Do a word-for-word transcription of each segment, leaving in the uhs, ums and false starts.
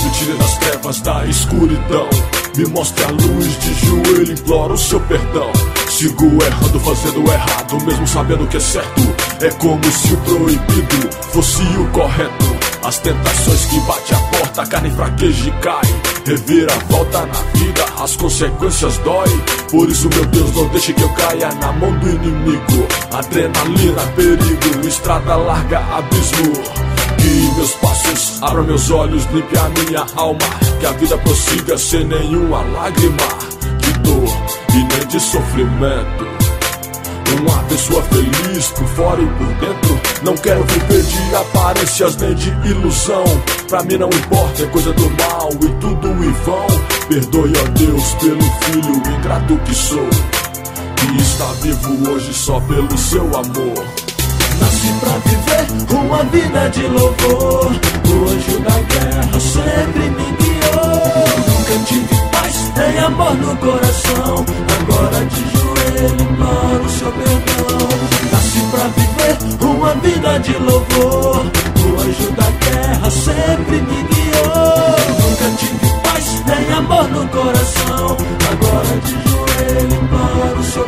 me tire das trevas da escuridão. Me mostre a luz, de joelho imploro o seu perdão. Sigo errando, fazendo errado, mesmo sabendo que é certo. É como se o proibido fosse o correto. As tentações que bate a porta, a carne fraqueja e cai. Revira a volta na vida, as consequências dói. Por isso, meu Deus, não deixe que eu caia na mão do inimigo. Adrenalina, perigo, estrada larga, abismo. Que meus passos abram meus olhos, limpe a minha alma. Que a vida prossiga sem nenhuma lágrima de dor e nem de sofrimento. Uma pessoa feliz por fora e por dentro. Não quero viver de aparências nem de ilusão. Pra mim não importa, é coisa do mal e tudo em vão. Perdoe, ó Deus, pelo filho ingrato que sou, que está vivo hoje só pelo seu amor. Nasci pra viver uma vida de louvor. O anjo da guerra sempre me guiou. Nunca tive paz nem amor no coração. Agora de joelho imploro o seu perdão. Nasci pra viver uma vida de louvor. O anjo da guerra sempre me guiou. Nunca tive paz nem amor no coração. Agora de joelho imploro o seu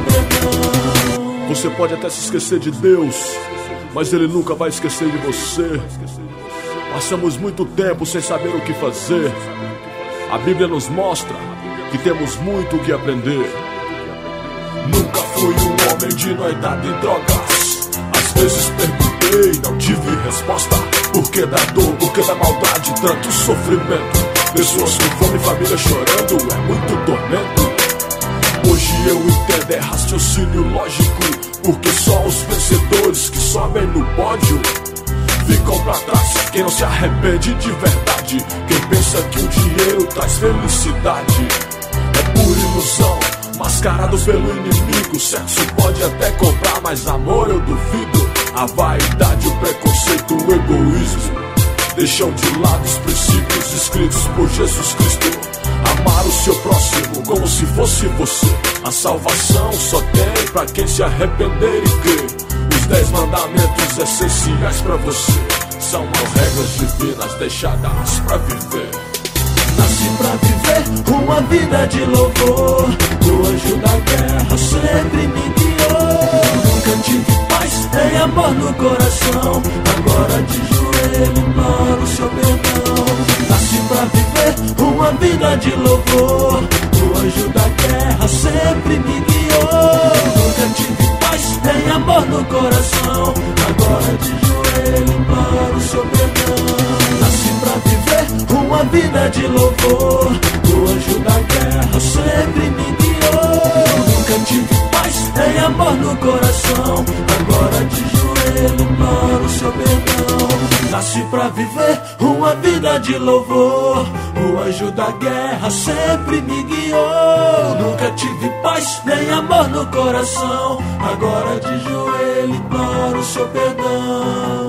perdão. Você pode até se esquecer de Deus, mas Ele nunca vai esquecer de você. Passamos muito tempo sem saber o que fazer. A Bíblia nos mostra que temos muito o que aprender. Nunca fui um homem de noidade em drogas. Às vezes perguntei, não tive resposta. Por que da dor, por que da maldade, tanto sofrimento? Pessoas com fome, família chorando, é muito tormento. Hoje eu entendo, é raciocínio lógico. Porque só os vencedores que sobem no pódio ficam pra trás. Quem não se arrepende de verdade, quem pensa que o dinheiro traz felicidade, é pura ilusão, mascarado pelo inimigo. Sexo pode até comprar, mas amor eu duvido. A vaidade, o preconceito, o egoísmo deixam de lado os princípios escritos por Jesus Cristo. Amar o seu próximo como se fosse você. A salvação só tem pra quem se arrepender e crer. Os dez mandamentos essenciais pra você são as regras divinas deixadas pra viver. Nasci pra viver uma vida de louvor. O anjo da guerra sempre me guiou. Nunca tive paz nem amor no coração. Agora de joelho imploro o seu perdão. Nasci pra viver uma vida de louvor. O anjo da guerra sempre me guiou. Nunca tive paz nem amor no coração. Agora de joelho imploro o seu perdão. Nasci pra viver uma vida de louvor. O anjo da guerra sempre me guiou. Nunca tive paz nem amor no coração. Agora de joelho imploro o seu perdão. Nasci pra viver uma vida de louvor. O anjo da guerra sempre me guiou. Nunca tive paz nem amor no coração. Agora de joelho imploro o seu perdão.